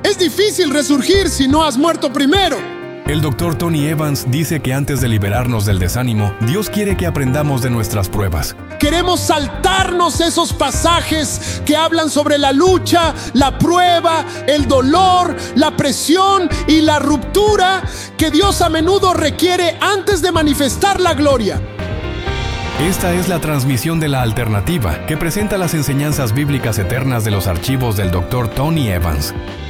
Es difícil resurgir si no has muerto primero. El Dr. Tony Evans dice que antes de liberarnos del desánimo, Dios quiere que aprendamos de nuestras pruebas. Queremos saltarnos esos pasajes que hablan sobre la lucha, la prueba, el dolor, la presión y la ruptura que Dios a menudo requiere antes de manifestar la gloria. Esta es la transmisión de La Alternativa, que presenta las enseñanzas bíblicas eternas de los archivos del Dr. Tony Evans.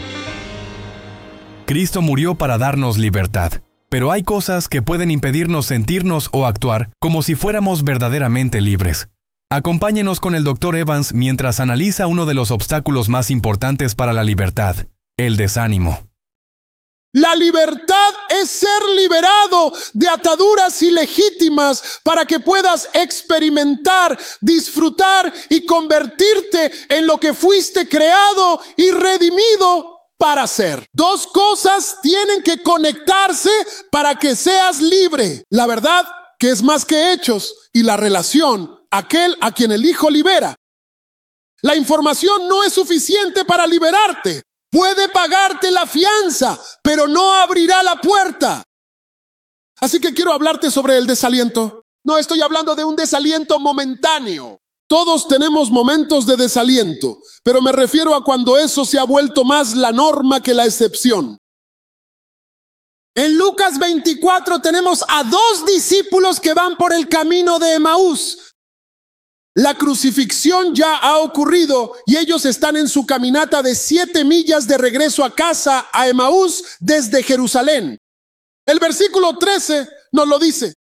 Cristo murió para darnos libertad, pero hay cosas que pueden impedirnos sentirnos o actuar como si fuéramos verdaderamente libres. Acompáñenos con el Dr. Evans mientras analiza uno de los obstáculos más importantes para la libertad, el desánimo. La libertad es ser liberado de ataduras ilegítimas para que puedas experimentar, disfrutar y convertirte en lo que fuiste creado y redimido para ser. Dos cosas tienen que conectarse para que seas libre: la verdad, que es más que hechos, y la relación, aquel a quien el Hijo libera. La información no es suficiente para liberarte. Puede pagarte la fianza, pero no abrirá la puerta. Así que quiero hablarte sobre el desaliento. No estoy hablando de un desaliento momentáneo. Todos tenemos momentos de desaliento, pero me refiero a cuando eso se ha vuelto más la norma que la excepción. En Lucas 24 tenemos a dos discípulos que van por el camino de Emaús. La crucifixión ya ha ocurrido y ellos están en su caminata de 7 millas de regreso a casa, a Emaús, desde Jerusalén. El versículo 13 nos lo dice.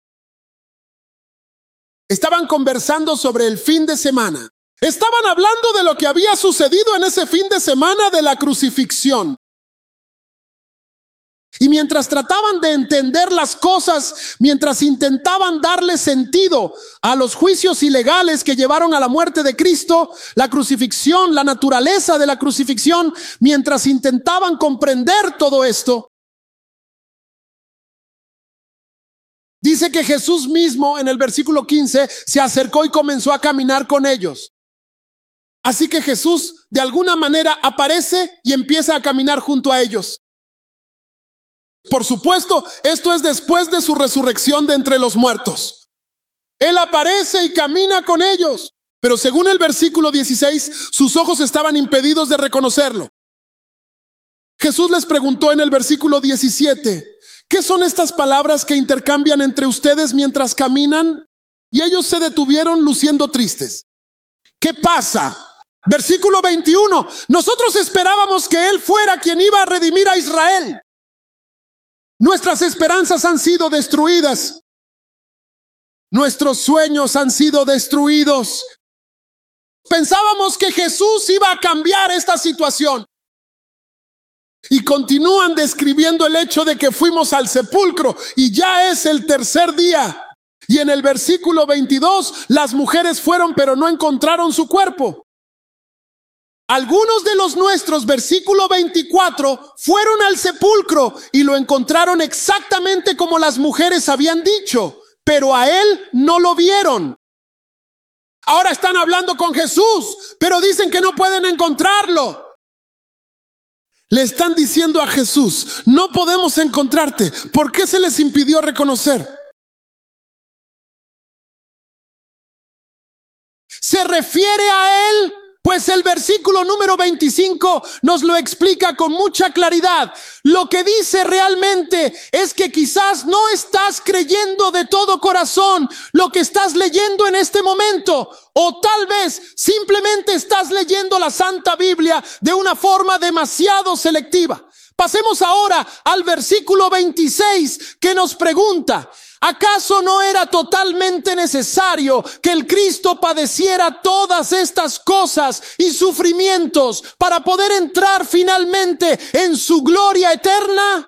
Estaban conversando sobre el fin de semana. Estaban hablando de lo que había sucedido en ese fin de semana de la crucifixión. Y mientras trataban de entender las cosas, mientras intentaban darle sentido a los juicios ilegales que llevaron a la muerte de Cristo, la crucifixión, la naturaleza de la crucifixión, mientras intentaban comprender todo esto, dice que Jesús mismo en el versículo 15 se acercó y comenzó a caminar con ellos. Así que Jesús de alguna manera aparece y empieza a caminar junto a ellos. Por supuesto, esto es después de su resurrección de entre los muertos. Él aparece y camina con ellos, pero según el versículo 16, sus ojos estaban impedidos de reconocerlo. Jesús les preguntó en el versículo 17, ¿qué son estas palabras que intercambian entre ustedes mientras caminan? Y ellos se detuvieron luciendo tristes. ¿Qué pasa? Versículo 21, nosotros esperábamos que Él fuera quien iba a redimir a Israel. Nuestras esperanzas han sido destruidas. Nuestros sueños han sido destruidos. Pensábamos que Jesús iba a cambiar esta situación. Y continúan describiendo el hecho de que fuimos al sepulcro y ya es el tercer día. Y en el versículo 22, las mujeres fueron pero no encontraron su cuerpo. Algunos de los nuestros, versículo 24, fueron al sepulcro y lo encontraron exactamente como las mujeres habían dicho, pero a Él no lo vieron. Ahora están hablando con Jesús, pero dicen que no pueden encontrarlo. Le están diciendo a Jesús, no podemos encontrarte. ¿Por qué se les impidió reconocer? ¿Se refiere a Él? Pues el versículo número 25 nos lo explica con mucha claridad. Lo que dice realmente es que quizás no estás creyendo de todo corazón lo que estás leyendo en este momento, o tal vez simplemente estás leyendo la Santa Biblia de una forma demasiado selectiva. Pasemos ahora al versículo 26 que nos pregunta, ¿acaso no era totalmente necesario que el Cristo padeciera todas estas cosas y sufrimientos para poder entrar finalmente en su gloria eterna?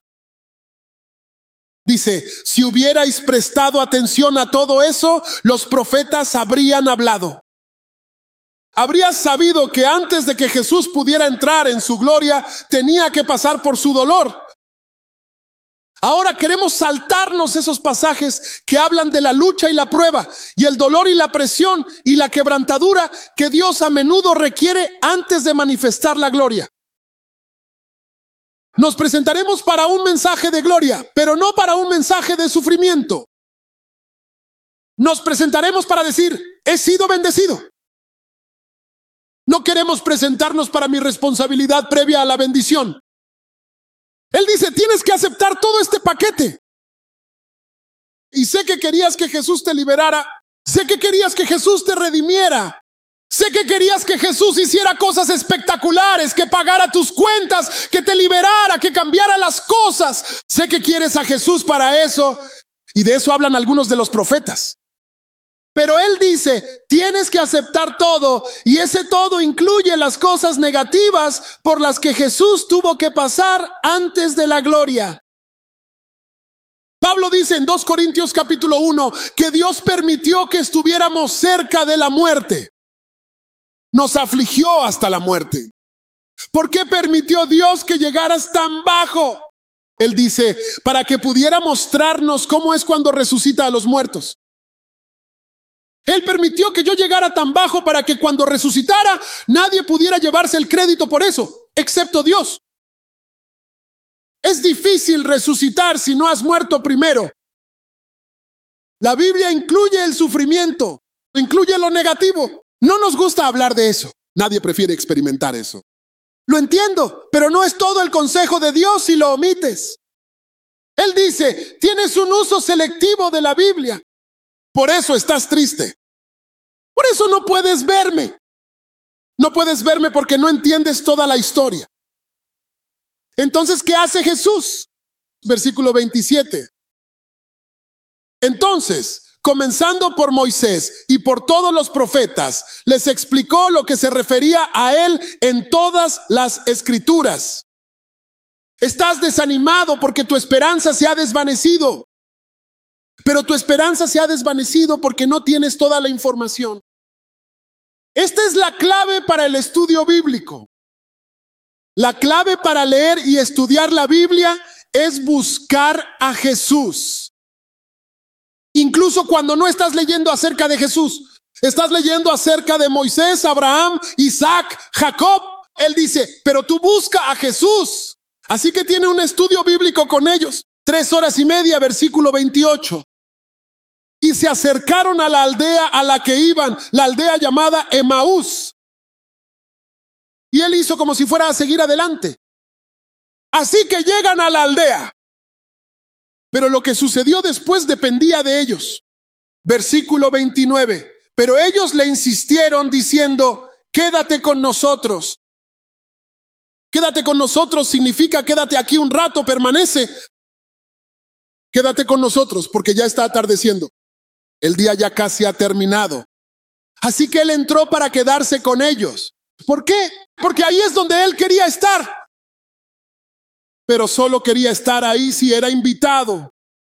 Dice, si hubierais prestado atención a todo eso, los profetas habrían hablado. Habrías sabido que antes de que Jesús pudiera entrar en su gloria, tenía que pasar por su dolor. Ahora queremos saltarnos esos pasajes que hablan de la lucha y la prueba, y el dolor y la presión y la quebrantadura que Dios a menudo requiere antes de manifestar la gloria. Nos presentaremos para un mensaje de gloria, pero no para un mensaje de sufrimiento. Nos presentaremos para decir, he sido bendecido. No queremos presentarnos para mi responsabilidad previa a la bendición. Él dice, tienes que aceptar todo este paquete. Y sé que querías que Jesús te liberara. Sé que querías que Jesús te redimiera. Sé que querías que Jesús hiciera cosas espectaculares, que pagara tus cuentas, que te liberara, que cambiara las cosas. Sé que quieres a Jesús para eso. Y de eso hablan algunos de los profetas. Pero Él dice, tienes que aceptar todo, y ese todo incluye las cosas negativas por las que Jesús tuvo que pasar antes de la gloria. Pablo dice en 2 Corintios capítulo 1 que Dios permitió que estuviéramos cerca de la muerte. Nos afligió hasta la muerte. ¿Por qué permitió Dios que llegaras tan bajo? Él dice, para que pudiera mostrarnos cómo es cuando resucita a los muertos. Él permitió que yo llegara tan bajo para que cuando resucitara nadie pudiera llevarse el crédito por eso, excepto Dios. Es difícil resucitar si no has muerto primero. La Biblia incluye el sufrimiento, incluye lo negativo. No nos gusta hablar de eso. Nadie prefiere experimentar eso. Lo entiendo, pero no es todo el consejo de Dios si lo omites. Él dice, tienes un uso selectivo de la Biblia. Por eso estás triste. Por eso no puedes verme. No puedes verme porque no entiendes toda la historia. Entonces, ¿qué hace Jesús? Versículo 27. Entonces, comenzando por Moisés y por todos los profetas, les explicó lo que se refería a él en todas las escrituras. Estás desanimado porque tu esperanza se ha desvanecido. Pero tu esperanza se ha desvanecido porque no tienes toda la información. Esta es la clave para el estudio bíblico. La clave para leer y estudiar la Biblia es buscar a Jesús. Incluso cuando no estás leyendo acerca de Jesús, estás leyendo acerca de Moisés, Abraham, Isaac, Jacob. Él dice, pero tú busca a Jesús. Así que tiene un estudio bíblico con ellos. 3 horas y media, versículo 28. Y se acercaron a la aldea a la que iban, la aldea llamada Emaús. Y él hizo como si fuera a seguir adelante. Así que llegan a la aldea. Pero lo que sucedió después dependía de ellos. Versículo 29. Pero ellos le insistieron diciendo, quédate con nosotros. Quédate con nosotros significa quédate aquí un rato, permanece. Quédate con nosotros porque ya está atardeciendo. El día ya casi ha terminado. Así que él entró para quedarse con ellos. ¿Por qué? Porque ahí es donde él quería estar. Pero solo quería estar ahí si era invitado.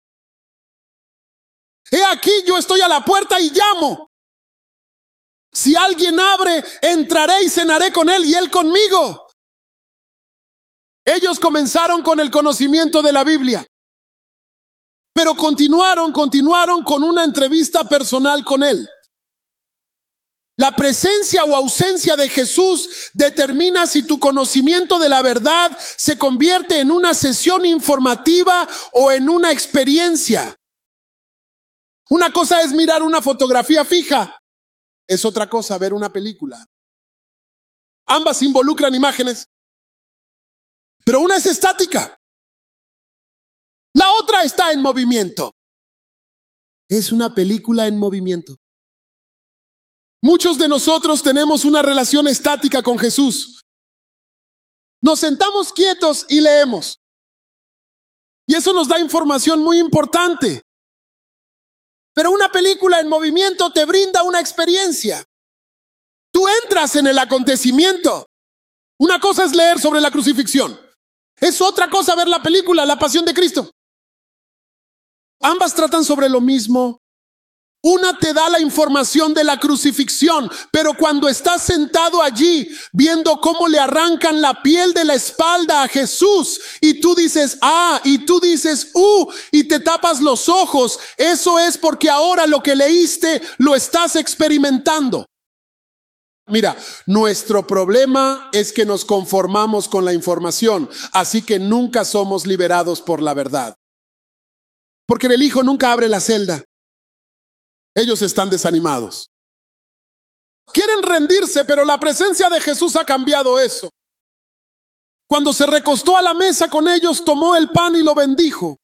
He aquí, yo estoy a la puerta y llamo. Si alguien abre, entraré y cenaré con él y él conmigo. Ellos comenzaron con el conocimiento de la Biblia. Pero continuaron con una entrevista personal con él. La presencia o ausencia de Jesús determina si tu conocimiento de la verdad se convierte en una sesión informativa o en una experiencia. Una cosa es mirar una fotografía fija, es otra cosa ver una película. Ambas involucran imágenes, pero una es estática. La otra está en movimiento. Es una película en movimiento. Muchos de nosotros tenemos una relación estática con Jesús. Nos sentamos quietos y leemos. Y eso nos da información muy importante. Pero una película en movimiento te brinda una experiencia. Tú entras en el acontecimiento. Una cosa es leer sobre la crucifixión. Es otra cosa ver la película, La Pasión de Cristo. Ambas tratan sobre lo mismo. Una te da la información de la crucifixión, pero cuando estás sentado allí viendo cómo le arrancan la piel de la espalda a Jesús y tú dices, y tú dices, y te tapas los ojos, eso es porque ahora lo que leíste lo estás experimentando. Mira, nuestro problema es que nos conformamos con la información, así que nunca somos liberados por la verdad. Porque el hijo nunca abre la celda. Ellos están desanimados. Quieren rendirse, pero la presencia de Jesús ha cambiado eso. Cuando se recostó a la mesa con ellos, tomó el pan y lo bendijo.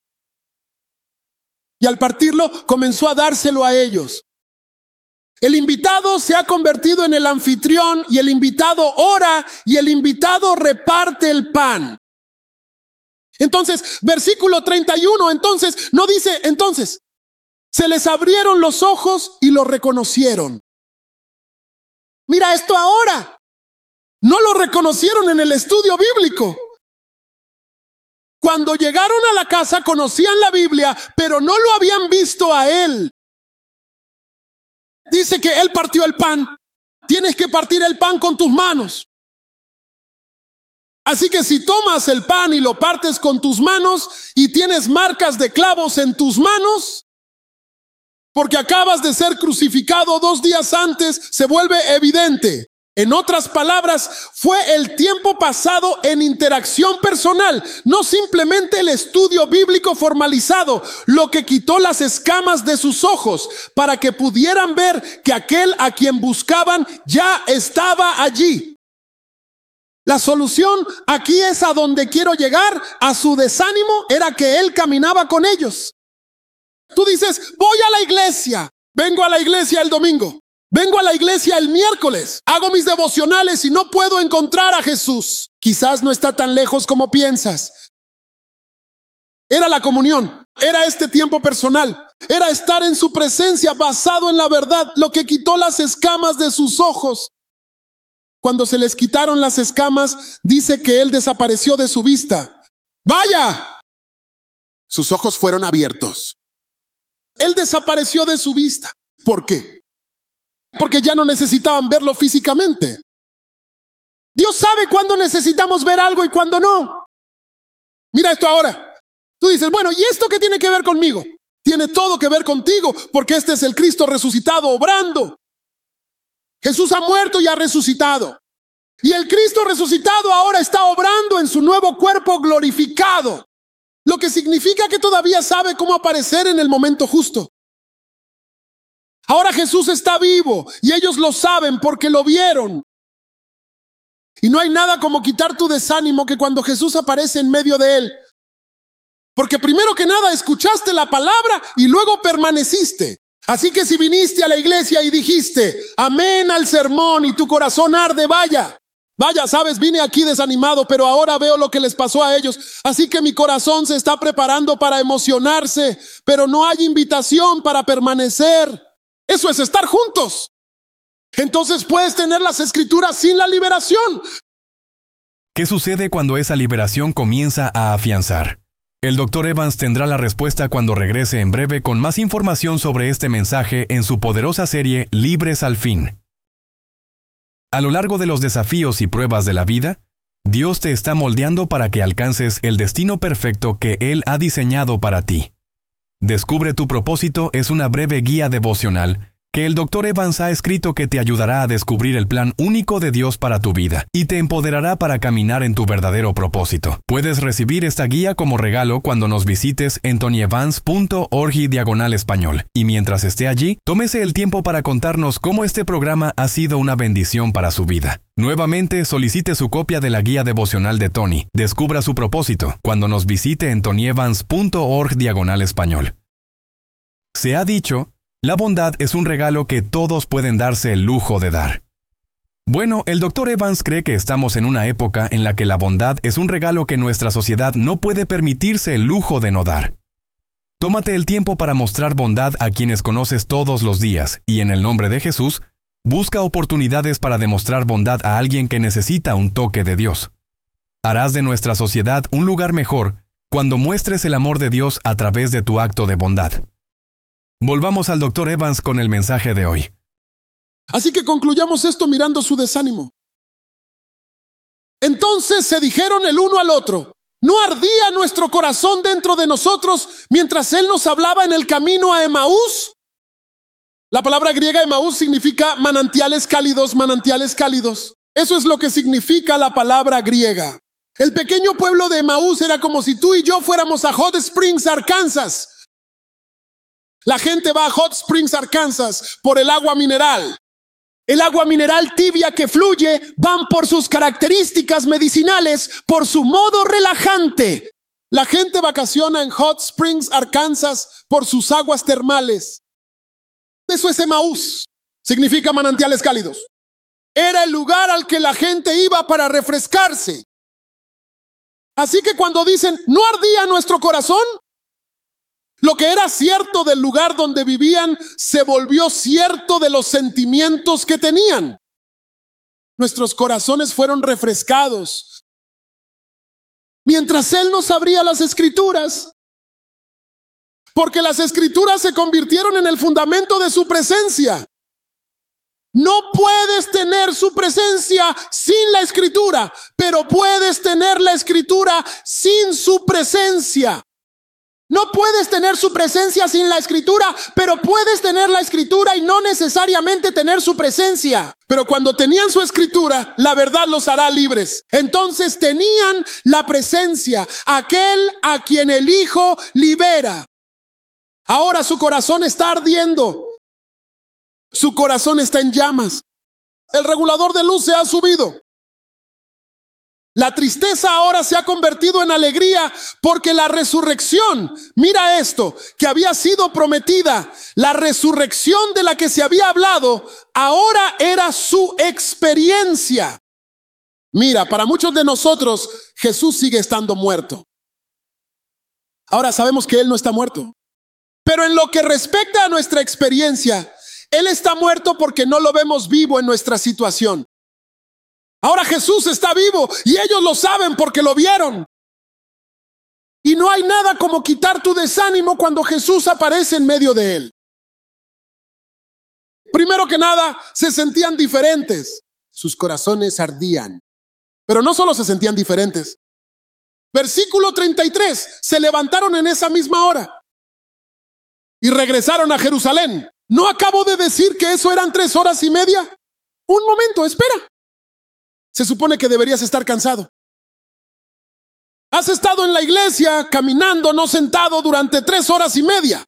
Y al partirlo, comenzó a dárselo a ellos. El invitado se ha convertido en el anfitrión y el invitado ora y el invitado reparte el pan. Entonces, versículo 31, entonces, no dice, entonces, se les abrieron los ojos y lo reconocieron. Mira esto ahora. No lo reconocieron en el estudio bíblico. Cuando llegaron a la casa conocían la Biblia, pero no lo habían visto a él. Dice que él partió el pan. Tienes que partir el pan con tus manos. Así que si tomas el pan y lo partes con tus manos y tienes marcas de clavos en tus manos, porque acabas de ser crucificado 2 días antes, se vuelve evidente. En otras palabras, fue el tiempo pasado en interacción personal, no simplemente el estudio bíblico formalizado, lo que quitó las escamas de sus ojos para que pudieran ver que aquel a quien buscaban ya estaba allí. La solución aquí es a donde quiero llegar, a su desánimo, era que él caminaba con ellos. Tú dices, voy a la iglesia, vengo a la iglesia el domingo. Vengo a la iglesia el miércoles, hago mis devocionales y no puedo encontrar a Jesús. Quizás no está tan lejos como piensas. Era la comunión, era este tiempo personal, era estar en su presencia basado en la verdad, lo que quitó las escamas de sus ojos. Cuando se les quitaron las escamas, dice que él desapareció de su vista. ¡Vaya! Sus ojos fueron abiertos. Él desapareció de su vista. ¿Por qué? Porque ya no necesitaban verlo físicamente. Dios sabe cuándo necesitamos ver algo y cuándo no. Mira esto ahora. Tú dices, bueno, ¿y esto qué tiene que ver conmigo? Tiene todo que ver contigo, porque este es el Cristo resucitado obrando. Jesús ha muerto y ha resucitado. Y el Cristo resucitado ahora está obrando en su nuevo cuerpo glorificado. Lo que significa que todavía sabe cómo aparecer en el momento justo. Ahora Jesús está vivo y ellos lo saben porque lo vieron. Y no hay nada como quitar tu desánimo que cuando Jesús aparece en medio de él. Porque primero que nada escuchaste la palabra y luego permaneciste. Así que si viniste a la iglesia y dijiste amén al sermón y tu corazón arde, vaya, sabes, vine aquí desanimado, pero ahora veo lo que les pasó a ellos. Así que mi corazón se está preparando para emocionarse, pero no hay invitación para permanecer. Eso es estar juntos. Entonces puedes tener las escrituras sin la liberación. ¿Qué sucede cuando esa liberación comienza a afianzar? El Dr. Evans tendrá la respuesta cuando regrese en breve con más información sobre este mensaje en su poderosa serie Libres al Fin. A lo largo de los desafíos y pruebas de la vida, Dios te está moldeando para que alcances el destino perfecto que Él ha diseñado para ti. Descubre tu propósito es una breve guía devocional que el Dr. Evans ha escrito que te ayudará a descubrir el plan único de Dios para tu vida y te empoderará para caminar en tu verdadero propósito. Puedes recibir esta guía como regalo cuando nos visites en tonyevans.org/español. Y mientras esté allí, tómese el tiempo para contarnos cómo este programa ha sido una bendición para su vida. Nuevamente, solicite su copia de la guía devocional de Tony. Descubra su propósito cuando nos visite en tonyevans.org/español. Se ha dicho, la bondad es un regalo que todos pueden darse el lujo de dar. Bueno, el Dr. Evans cree que estamos en una época en la que la bondad es un regalo que nuestra sociedad no puede permitirse el lujo de no dar. Tómate el tiempo para mostrar bondad a quienes conoces todos los días y en el nombre de Jesús, busca oportunidades para demostrar bondad a alguien que necesita un toque de Dios. Harás de nuestra sociedad un lugar mejor cuando muestres el amor de Dios a través de tu acto de bondad. Volvamos al Dr. Evans con el mensaje de hoy. Así que concluyamos esto mirando su desánimo. Entonces se dijeron el uno al otro, ¿no ardía nuestro corazón dentro de nosotros mientras Él nos hablaba en el camino a Emaús? La palabra griega Emaús significa manantiales cálidos, manantiales cálidos. Eso es lo que significa la palabra griega. El pequeño pueblo de Emaús era como si tú y yo fuéramos a Hot Springs, Arkansas. La gente va a Hot Springs, Arkansas por el agua mineral. El agua mineral tibia que fluye van por sus características medicinales, por su modo relajante. La gente vacaciona en Hot Springs, Arkansas por sus aguas termales. Eso es Emaús. Significa manantiales cálidos. Era el lugar al que la gente iba para refrescarse. Así que cuando dicen, ¿no ardía nuestro corazón? Lo que era cierto del lugar donde vivían se volvió cierto de los sentimientos que tenían. Nuestros corazones fueron refrescados. Mientras Él nos abría las Escrituras, porque las Escrituras se convirtieron en el fundamento de su presencia. No puedes tener su presencia sin la Escritura, pero puedes tener la Escritura sin su presencia. No puedes tener su presencia sin la Escritura, pero puedes tener la Escritura y no necesariamente tener su presencia. Pero cuando tenían su Escritura, la verdad los hará libres. Entonces tenían la presencia, aquel a quien el Hijo libera. Ahora su corazón está ardiendo. Su corazón está en llamas. El regulador de luz se ha subido. La tristeza ahora se ha convertido en alegría porque la resurrección, mira esto, que había sido prometida, la resurrección de la que se había hablado, ahora era su experiencia. Mira, para muchos de nosotros, Jesús sigue estando muerto. Ahora sabemos que Él no está muerto. Pero en lo que respecta a nuestra experiencia, Él está muerto porque no lo vemos vivo en nuestra situación. Ahora Jesús está vivo y ellos lo saben porque lo vieron. Y no hay nada como quitar tu desánimo cuando Jesús aparece en medio de él. Primero que nada, se sentían diferentes. Sus corazones ardían. Pero no solo se sentían diferentes. Versículo 33, se levantaron en esa misma hora y regresaron a Jerusalén. ¿No acabo de decir que eso eran 3 horas y media? Un momento, espera. Se supone que deberías estar cansado. Has estado en la iglesia caminando, no sentado, durante 3 horas y media.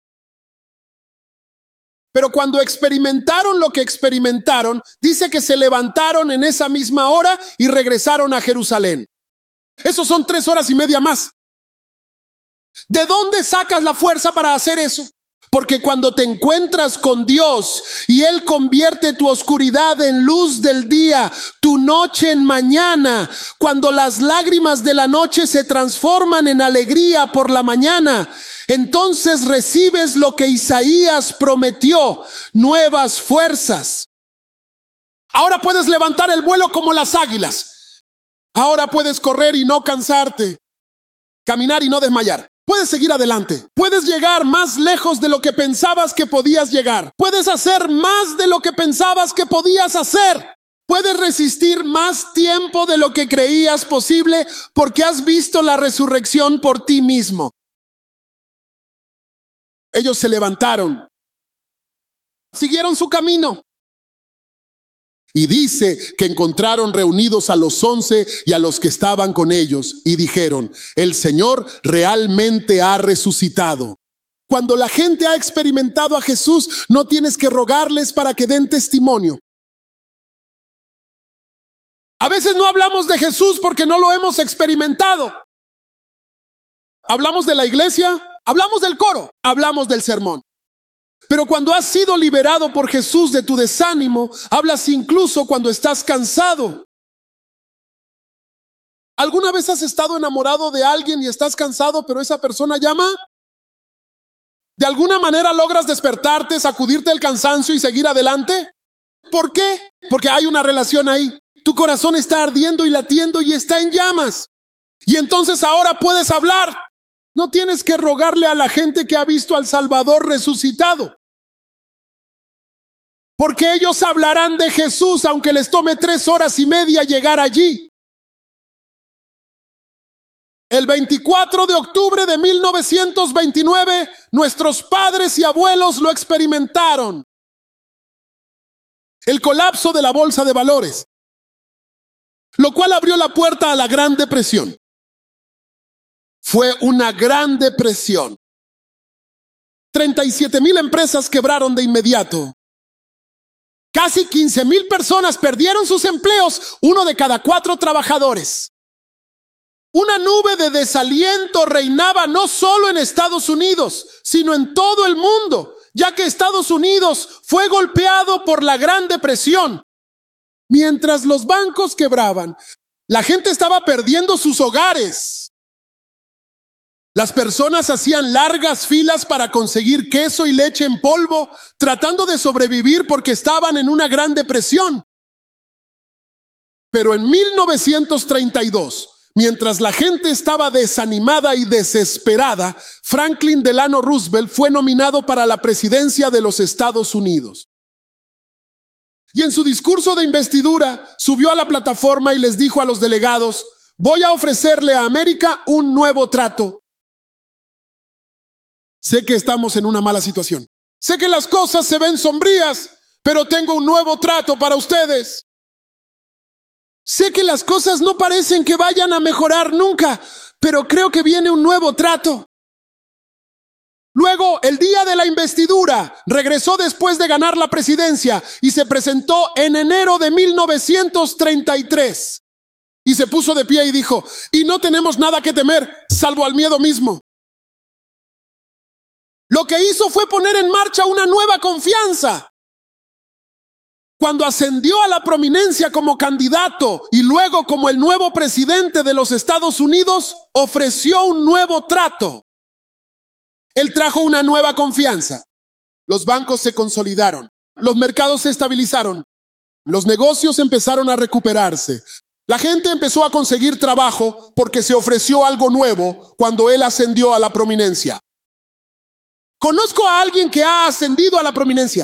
Pero cuando experimentaron lo que experimentaron, dice que se levantaron en esa misma hora y regresaron a Jerusalén. Esos son 3 horas y media más. ¿De dónde sacas la fuerza para hacer eso? Porque cuando te encuentras con Dios y Él convierte tu oscuridad en luz del día, tu noche en mañana, cuando las lágrimas de la noche se transforman en alegría por la mañana, entonces recibes lo que Isaías prometió, nuevas fuerzas. Ahora puedes levantar el vuelo como las águilas. Ahora puedes correr y no cansarte, caminar y no desmayar. Puedes seguir adelante. Puedes llegar más lejos de lo que pensabas que podías llegar. Puedes hacer más de lo que pensabas que podías hacer. Puedes resistir más tiempo de lo que creías posible porque has visto la resurrección por ti mismo. Ellos se levantaron, siguieron su camino. Y dice que encontraron reunidos a los 11 y a los que estaban con ellos y dijeron, el Señor realmente ha resucitado. Cuando la gente ha experimentado a Jesús, no tienes que rogarles para que den testimonio. A veces no hablamos de Jesús porque no lo hemos experimentado. Hablamos de la iglesia, hablamos del coro, hablamos del sermón. Pero cuando has sido liberado por Jesús de tu desánimo, hablas incluso cuando estás cansado. ¿Alguna vez has estado enamorado de alguien y estás cansado, pero esa persona llama? ¿De alguna manera logras despertarte, sacudirte el cansancio y seguir adelante? ¿Por qué? Porque hay una relación ahí. Tu corazón está ardiendo y latiendo y está en llamas. Y entonces ahora puedes hablar. No tienes que rogarle a la gente que ha visto al Salvador resucitado. Porque ellos hablarán de Jesús aunque les tome 3 horas y media llegar allí. El 24 de octubre de 1929, nuestros padres y abuelos lo experimentaron. el colapso de la bolsa de valores, lo cual abrió la puerta a la Gran Depresión. Fue una gran depresión. 37,000 empresas quebraron de inmediato. Casi 15,000 personas perdieron sus empleos, 1 de cada 4 trabajadores. Una nube de desaliento reinaba no solo en Estados Unidos, sino en todo el mundo, ya que Estados Unidos fue golpeado por la Gran Depresión. Mientras los bancos quebraban, la gente estaba perdiendo sus hogares. Las personas hacían largas filas para conseguir queso y leche en polvo, tratando de sobrevivir porque estaban en una gran depresión. Pero en 1932, mientras la gente estaba desanimada y desesperada, Franklin Delano Roosevelt fue nominado para la presidencia de los Estados Unidos. Y en su discurso de investidura, subió a la plataforma y les dijo a los delegados: voy a ofrecerle a América un nuevo trato. Sé que estamos en una mala situación. Sé que las cosas se ven sombrías, pero tengo un nuevo trato para ustedes. Sé que las cosas no parecen que vayan a mejorar nunca, pero creo que viene un nuevo trato. Luego, el día de la investidura, regresó después de ganar la presidencia y se presentó en enero de 1933. Y se puso de pie y dijo: y no tenemos nada que temer, salvo al miedo mismo. Lo que hizo fue poner en marcha una nueva confianza. Cuando ascendió a la prominencia como candidato y luego como el nuevo presidente de los Estados Unidos, ofreció un nuevo trato. Él trajo una nueva confianza. Los bancos se consolidaron, los mercados se estabilizaron, los negocios empezaron a recuperarse. La gente empezó a conseguir trabajo porque se ofreció algo nuevo cuando él ascendió a la prominencia. Conozco a alguien que ha ascendido a la prominencia.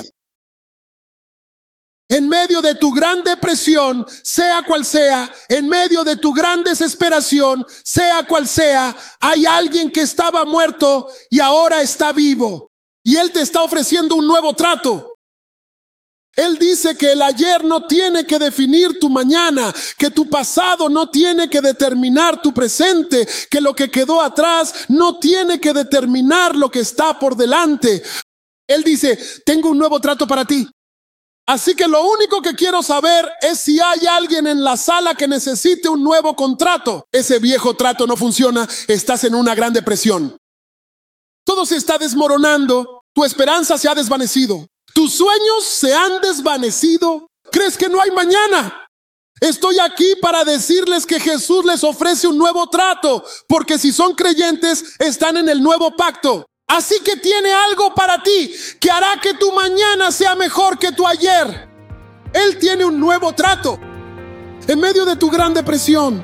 En medio de tu gran depresión, sea cual sea, en medio de tu gran desesperación, sea cual sea, hay alguien que estaba muerto y ahora está vivo. Y él te está ofreciendo un nuevo trato. Él dice que el ayer no tiene que definir tu mañana, que tu pasado no tiene que determinar tu presente, que lo que quedó atrás no tiene que determinar lo que está por delante. Él dice: tengo un nuevo trato para ti. Así que lo único que quiero saber es si hay alguien en la sala que necesite un nuevo contrato. Ese viejo trato no funciona, estás en una gran depresión. Todo se está desmoronando, tu esperanza se ha desvanecido. Tus sueños se han desvanecido. ¿Crees que no hay mañana? Estoy aquí para decirles que Jesús les ofrece un nuevo trato, porque si son creyentes, están en el nuevo pacto. Así que tiene algo para ti que hará que tu mañana sea mejor que tu ayer. Él tiene un nuevo trato en medio de tu gran depresión.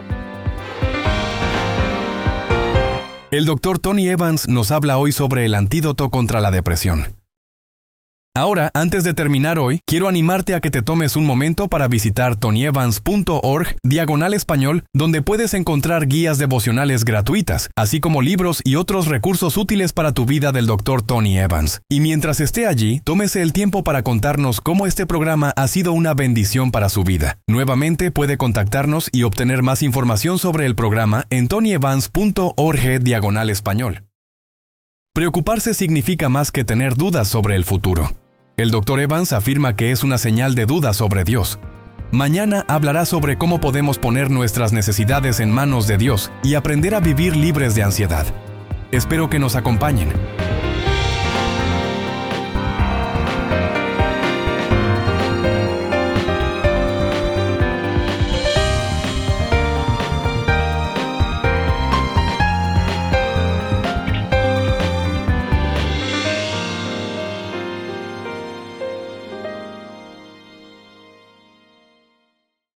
El Dr. Tony Evans nos habla hoy sobre el antídoto contra la depresión. Ahora, antes de terminar hoy, quiero animarte a que te tomes un momento para visitar tonyevans.org/español, donde puedes encontrar guías devocionales gratuitas, así como libros y otros recursos útiles para tu vida del Dr. Tony Evans. Y mientras esté allí, tómese el tiempo para contarnos cómo este programa ha sido una bendición para su vida. Nuevamente puede contactarnos y obtener más información sobre el programa en tonyevans.org/español. Preocuparse significa más que tener dudas sobre el futuro. El Dr. Evans afirma que es una señal de duda sobre Dios. Mañana hablará sobre cómo podemos poner nuestras necesidades en manos de Dios y aprender a vivir libres de ansiedad. Espero que nos acompañen.